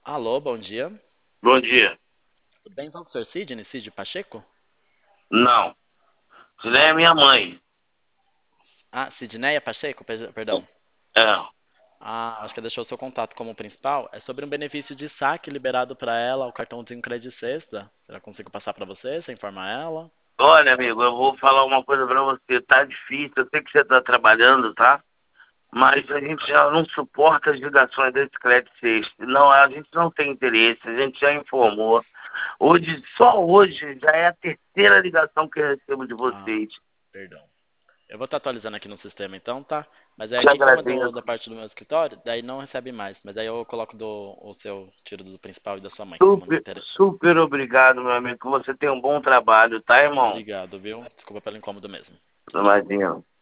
Alô, bom dia. Bom dia. Tudo bem? Fala com o senhor Sidney Pacheco? Não. Isso daí é minha mãe. Ah, Sidneia Pacheco, perdão. É. Ah, acho que deixou o seu contato como principal. É sobre um benefício de saque liberado para ela, o cartãozinho Credit Sexta. Já consigo passar para você, sem informar ela? Olha, amigo, eu vou falar uma coisa pra você. Tá difícil, eu sei que você tá trabalhando, tá? Mas a gente já não suporta as ligações desse crédito sexto. Não, a gente não tem interesse, a gente já informou. Hoje, só hoje, já é a terceira ligação que eu recebo de Ah, vocês. perdão. Eu vou estar atualizando aqui no sistema então, tá? Mas é Te aqui como é da agradeço. parte do meu escritório, daí não recebe mais. Mas aí eu coloco o seu tiro do principal e da sua mãe, como não Super, interessa. super obrigado, meu amigo, que você tem um bom trabalho, tá, irmão? Obrigado, viu? Desculpa pelo incômodo mesmo. Imagina.